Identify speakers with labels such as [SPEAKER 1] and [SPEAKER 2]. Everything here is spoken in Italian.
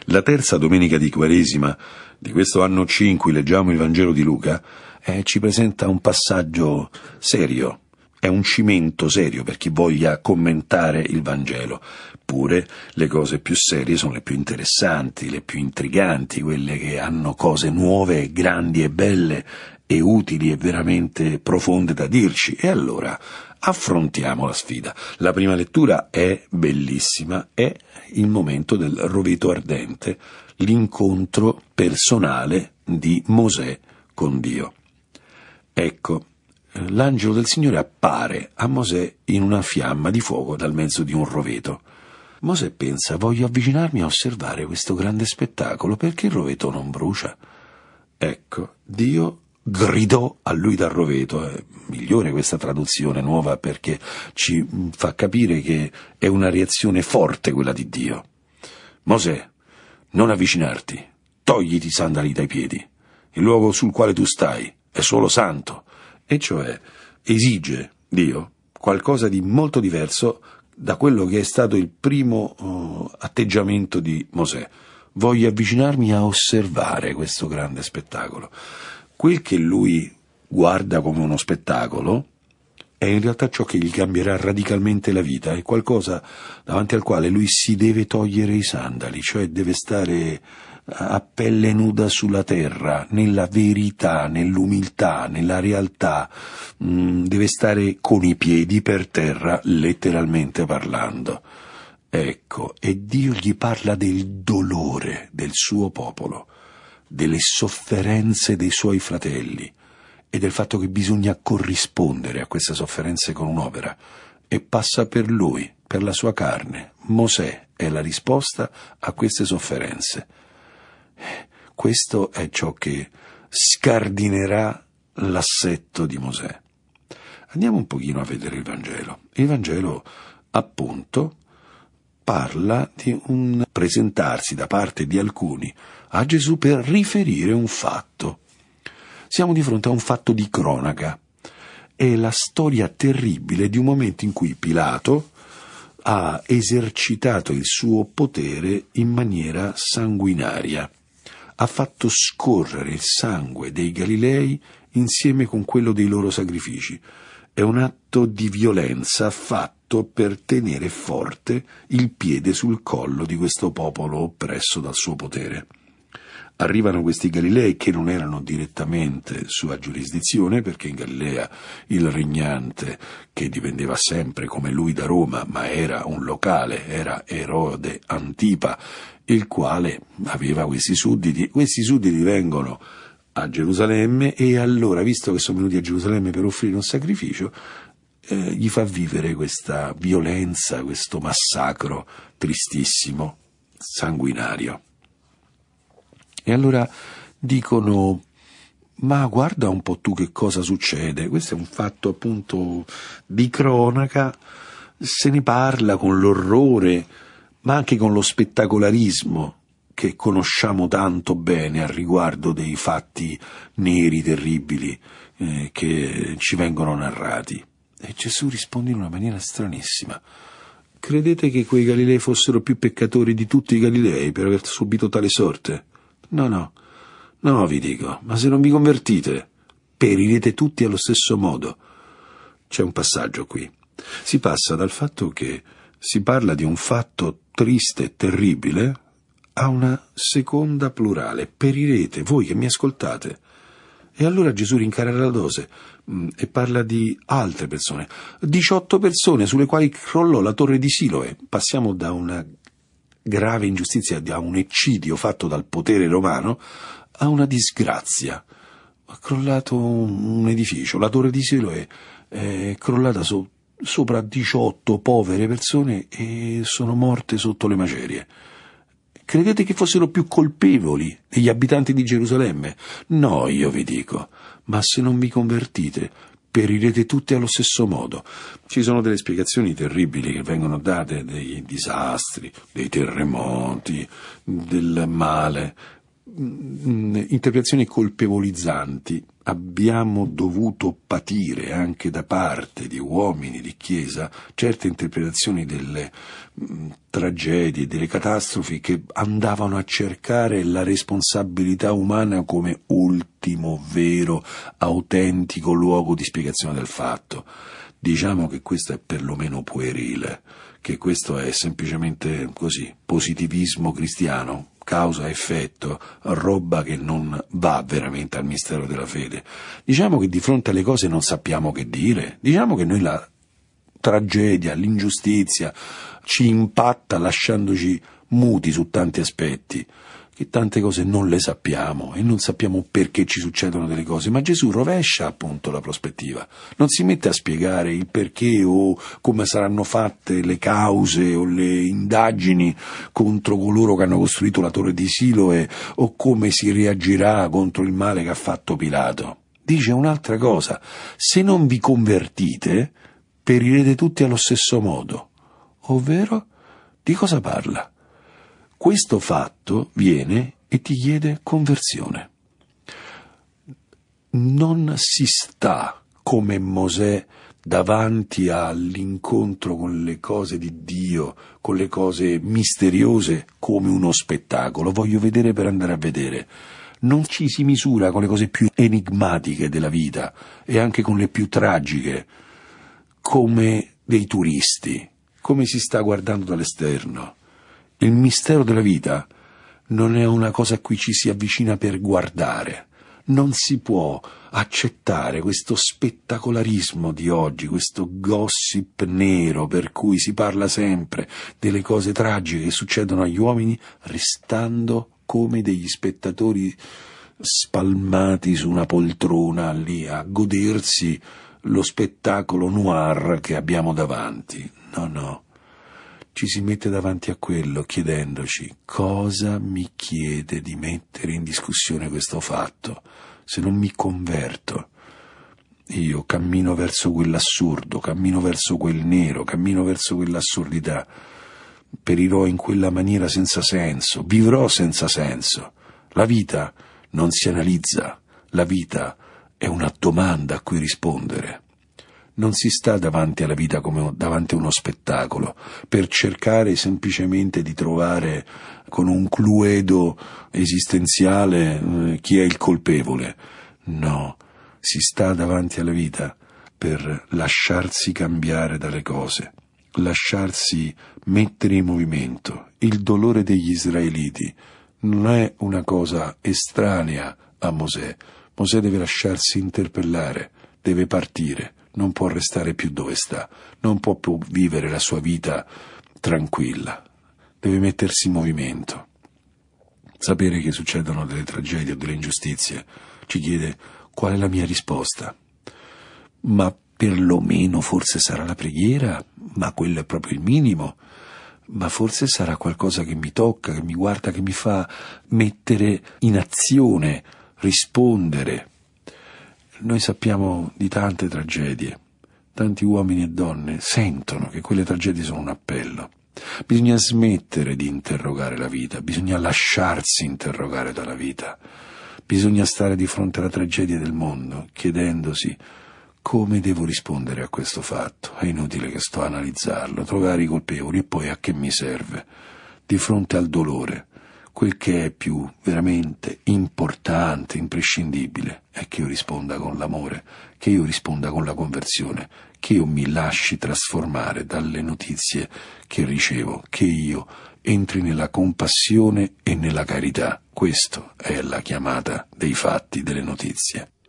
[SPEAKER 1] La terza domenica di Quaresima di questo anno C in cui leggiamo il Vangelo di Luca ci presenta un passaggio serio. È un cimento serio per chi voglia commentare il Vangelo. Pure le cose più serie sono le più interessanti, le più intriganti, quelle che hanno cose nuove, grandi e belle e utili e veramente profonde da dirci. E allora affrontiamo la sfida. La prima lettura è bellissima, è il momento del roveto ardente, l'incontro personale di Mosè con Dio. Ecco, l'angelo del Signore appare a Mosè in una fiamma di fuoco dal mezzo di un roveto. Mosè pensa: voglio avvicinarmi a osservare questo grande spettacolo, perché il roveto non brucia? Ecco, Dio gridò a lui dal roveto. È migliore questa traduzione nuova, perché ci fa capire che è una reazione forte quella di Dio. Mosè, non avvicinarti, togliti i sandali dai piedi, il luogo sul quale tu stai è solo santo. E cioè esige Dio qualcosa di molto diverso da quello che è stato il primo atteggiamento di Mosè. Voglio avvicinarmi a osservare questo grande spettacolo. Quel che lui guarda come uno spettacolo è in realtà ciò che gli cambierà radicalmente la vita, è qualcosa davanti al quale lui si deve togliere i sandali, cioè deve stare a pelle nuda sulla terra, nella verità, nell'umiltà, nella realtà, deve stare con i piedi per terra, letteralmente parlando. Ecco, e Dio gli parla del dolore del suo popolo, delle sofferenze dei suoi fratelli e del fatto che bisogna corrispondere a queste sofferenze con un'opera, e passa per lui, per la sua carne. Mosè è la risposta a queste sofferenze. Questo è ciò che scardinerà l'assetto di Mosè. Andiamo un pochino a vedere il Vangelo. Il Vangelo, appunto, parla di un presentarsi da parte di alcuni a Gesù per riferire un fatto. Siamo di fronte a un fatto di cronaca. È la storia terribile di un momento in cui Pilato ha esercitato il suo potere in maniera sanguinaria. Ha fatto scorrere il sangue dei Galilei insieme con quello dei loro sacrifici. È un atto di violenza fatto per tenere forte il piede sul collo di questo popolo oppresso dal suo potere. Arrivano questi Galilei che non erano direttamente sua giurisdizione, perché in Galilea il regnante, che dipendeva sempre come lui da Roma, ma era un locale, era Erode Antipa, il quale aveva questi sudditi. Questi sudditi vengono a Gerusalemme e allora, visto che sono venuti a Gerusalemme per offrire un sacrificio, gli fa vivere questa violenza, questo massacro tristissimo, sanguinario. E allora dicono: ma guarda un po' tu che cosa succede. Questo è un fatto appunto di cronaca, se ne parla con l'orrore, ma anche con lo spettacolarismo che conosciamo tanto bene al riguardo dei fatti neri, terribili, che ci vengono narrati. E Gesù risponde in una maniera stranissima: credete che quei Galilei fossero più peccatori di tutti i Galilei per aver subito tale sorte? No, vi dico, ma se non vi convertite, perirete tutti allo stesso modo. C'è un passaggio qui. Si passa dal fatto che si parla di un fatto triste e terribile a una seconda plurale: perirete, voi che mi ascoltate. E allora Gesù rincara la dose e parla di altre persone, 18 persone sulle quali crollò la torre di Siloe. Passiamo da una grave ingiustizia, da un eccidio fatto dal potere romano, a una disgrazia. Ha crollato un edificio, la torre di Siloe è crollata sopra 18 povere persone e sono morte sotto le macerie. Credete che fossero più colpevoli degli abitanti di Gerusalemme? No, io vi dico, ma se non vi convertite, perirete tutti allo stesso modo. Ci sono delle spiegazioni terribili che vengono date, dei disastri, dei terremoti, del male, interpretazioni colpevolizzanti. Abbiamo dovuto patire anche da parte di uomini di Chiesa certe interpretazioni delle tragedie, delle catastrofi che andavano a cercare la responsabilità umana come ultimo, vero, autentico luogo di spiegazione del fatto. Diciamo che questo è perlomeno puerile, che questo è semplicemente così, positivismo cristiano, causa-effetto, roba che non va veramente al mistero della fede. Diciamo che di fronte alle cose non sappiamo che dire, diciamo che noi la tragedia, l'ingiustizia ci impatta lasciandoci muti su tanti aspetti, che tante cose non le sappiamo e non sappiamo perché ci succedono delle cose, ma Gesù rovescia appunto la prospettiva, non si mette a spiegare il perché o come saranno fatte le cause o le indagini contro coloro che hanno costruito la torre di Siloe o come si reagirà contro il male che ha fatto Pilato. Dice un'altra cosa: se non vi convertite perirete tutti allo stesso modo. Ovvero, di cosa parla? Questo fatto viene e ti chiede conversione. Non si sta come Mosè davanti all'incontro con le cose di Dio, con le cose misteriose, come uno spettacolo. Voglio vedere per andare a vedere. Non ci si misura con le cose più enigmatiche della vita e anche con le più tragiche, come dei turisti, come si sta guardando dall'esterno. Il mistero della vita non è una cosa a cui ci si avvicina per guardare. Non si può accettare questo spettacolarismo di oggi, questo gossip nero per cui si parla sempre delle cose tragiche che succedono agli uomini, restando come degli spettatori spalmati su una poltrona lì a godersi lo spettacolo noir che abbiamo davanti. No. Ci si mette davanti a quello chiedendoci: cosa mi chiede di mettere in discussione questo fatto? Se non mi converto, io cammino verso quell'assurdo, cammino verso quel nero, cammino verso quell'assurdità, perirò in quella maniera senza senso, vivrò senza senso. La vita non si analizza, la vita è una domanda a cui rispondere. Non si sta davanti alla vita come davanti a uno spettacolo, per cercare semplicemente di trovare con un cluedo esistenziale chi è il colpevole. No, si sta davanti alla vita per lasciarsi cambiare dalle cose, lasciarsi mettere in movimento. Il dolore degli israeliti non è una cosa estranea a Mosè. Mosè deve lasciarsi interpellare, deve partire. Non può restare più dove sta, non può più vivere la sua vita tranquilla, deve mettersi in movimento. Sapere che succedono delle tragedie o delle ingiustizie ci chiede: qual è la mia risposta? Ma perlomeno forse sarà la preghiera, ma quello è proprio il minimo. Ma forse sarà qualcosa che mi tocca, che mi guarda, che mi fa mettere in azione, rispondere. Noi sappiamo di tante tragedie, tanti uomini e donne sentono che quelle tragedie sono un appello. Bisogna smettere di interrogare la vita, bisogna lasciarsi interrogare dalla vita, bisogna stare di fronte alla tragedia del mondo chiedendosi: come devo rispondere a questo fatto? È inutile che sto a analizzarlo, trovare i colpevoli e poi a che mi serve? Di fronte al dolore, quel che è più veramente importante, imprescindibile, è che io risponda con l'amore, che io risponda con la conversione, che io mi lasci trasformare dalle notizie che ricevo, che io entri nella compassione e nella carità. Questa è la chiamata dei fatti, delle notizie.